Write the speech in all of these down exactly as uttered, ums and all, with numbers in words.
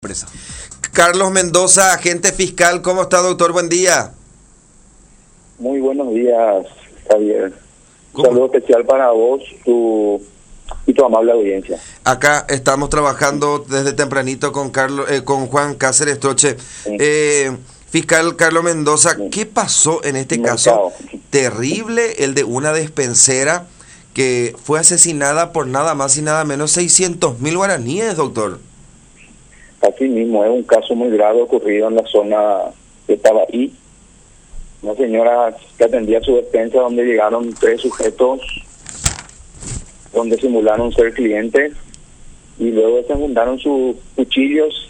Presa. Carlos Mendoza, agente fiscal, ¿cómo está, doctor? Buen día. Muy buenos días, Javier. Un ¿Cómo? saludo especial para vos tu, y tu amable audiencia. Acá estamos trabajando desde tempranito con Carlos, eh, con Juan Cáceres Troche. Sí. Eh, fiscal Carlos Mendoza, Sí. ¿qué pasó en este Mercado. caso terrible, el de una despensera que fue asesinada por nada más y nada menos seiscientos mil guaraníes, doctor? Así mismo, es un caso muy grave ocurrido en la zona de Tabaí. Una señora que atendía su despensa donde llegaron tres sujetos donde simularon ser clientes y luego desenfundaron sus cuchillos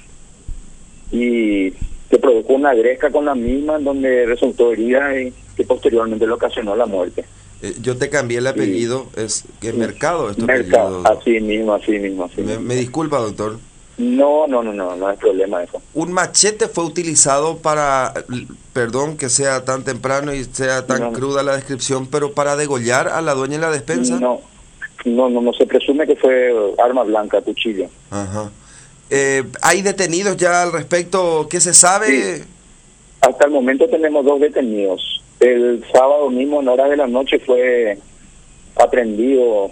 y se produjo una gresca con la misma en donde resultó herida y que posteriormente le ocasionó la muerte. Eh, yo te cambié el apellido, es que es Mercado, esto Mercado, apellido. así mismo, así mismo. Así Me, mismo. me disculpa, doctor. No, no, no, no, no hay problema eso. Un machete fue utilizado para, perdón que sea tan temprano y sea tan No. cruda la descripción, pero para degollar a la dueña de la despensa. No, no, no, no se presume que fue arma blanca, cuchillo. Ajá. Eh, ¿Hay detenidos ya al respecto? ¿Qué se sabe? Sí. Hasta el momento tenemos dos detenidos. El sábado mismo, en horas de la noche, fue aprendido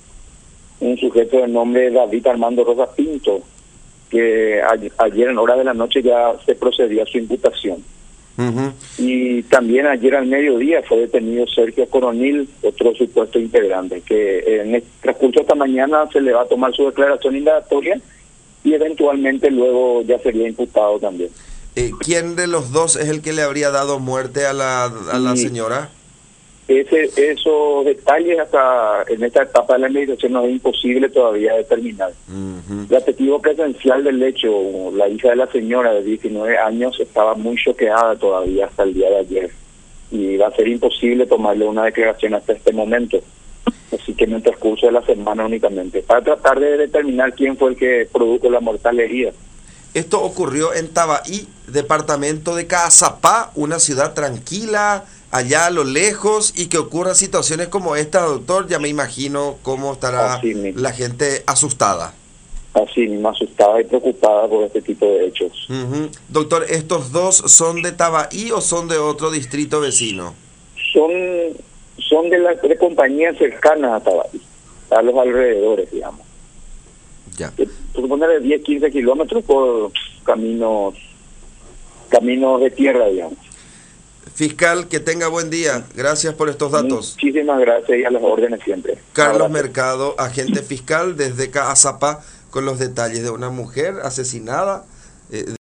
un sujeto de nombre David Armando Rosa Pinto, que a- ayer en horas de la noche ya se procedió a su imputación. Ujú. Y también ayer al mediodía fue detenido Sergio Coronil, otro supuesto integrante, que en el transcurso de esta mañana se le va a tomar su declaración indagatoria y eventualmente luego ya sería imputado también. Eh, ¿Quién de los dos es el que le habría dado muerte a la, a la Y- señora? Ese, esos detalles hasta en esta etapa de la investigación no es imposible todavía determinar. Ujú. La testigo presencial del hecho, la hija de la señora de diecinueve años, estaba muy choqueada todavía hasta el día de ayer y va a ser imposible tomarle una declaración hasta este momento. Así que en el transcurso de la semana únicamente, para tratar de determinar quién fue el que produjo la mortal herida. Esto ocurrió en Tabaí, departamento de Caazapá, una ciudad tranquila, allá a lo lejos, y que ocurran situaciones como esta, doctor, ya me imagino cómo estará Así mismo. la gente asustada. Así mismo, asustada y preocupada por este tipo de hechos. Ujú. Doctor, ¿estos dos son de Tabaí o son de otro distrito vecino? Son son de las de compañías cercanas a Tabaí, a los alrededores, digamos. Ya. Que, por suponer de diez, quince kilómetros por caminos caminos de tierra, digamos. Fiscal, que tenga buen día. Gracias por estos datos. Muchísimas gracias y a las órdenes siempre. Carlos Abrazo. Mercado, agente fiscal desde Caazapá, con los detalles de una mujer asesinada. eh,